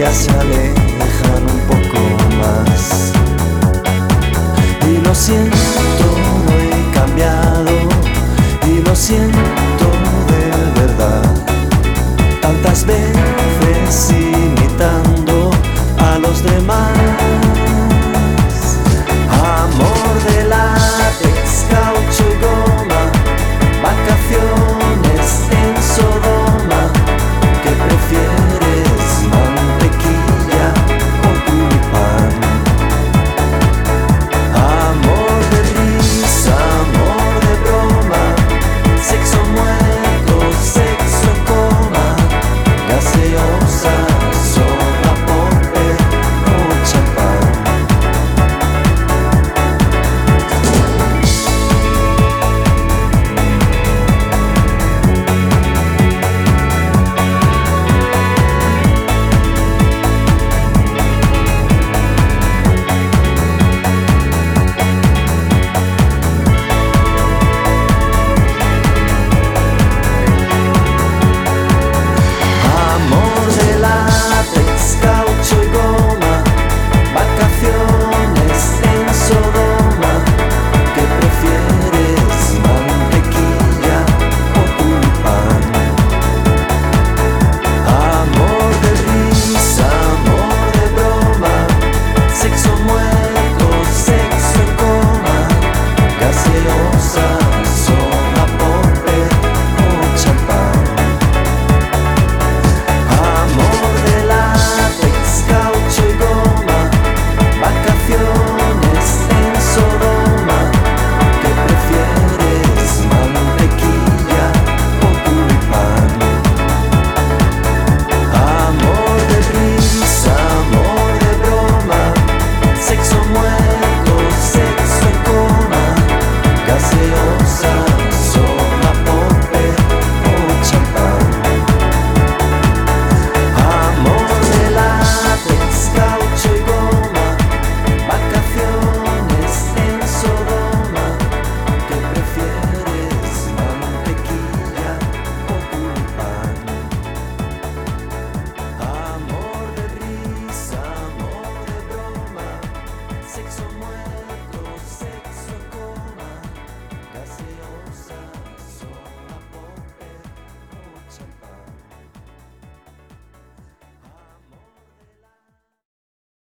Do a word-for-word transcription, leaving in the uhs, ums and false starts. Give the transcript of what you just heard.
ya se alejan un poco más. Y lo siento, no he cambiado, y lo siento de verdad. Tantas veces imitando a los demás. Amor de látex, caucho y goma, vacaciones en Sodoma. ¿Qué prefieres, mantequilla o tulipán? Amor de risa, amor de broma, sexo muerto, sexo en coma, gaseosa, soda, popper o champán. Amor de látex, caucho y goma, vacaciones en Sodoma. ¿Qué prefieres, mantequilla o tulipán? Amor de risa, amor de broma, sexo muerto, sexo en coma, gaseosa, soda, popper o champán. Amor de látex, caucho y goma, vacaciones en Sodoma. ¿Qué prefieres, mantequilla o tulipán? Amor de risa, amor de broma, sexo muerto, sexo en coma, gaseosa, soda, popper o champán. Amor de látex, caucho y goma, vacaciones en Sodoma. ¿Qué prefieres, mantequilla o tulipán? Amor de risa, amor de broma, sexo muerto.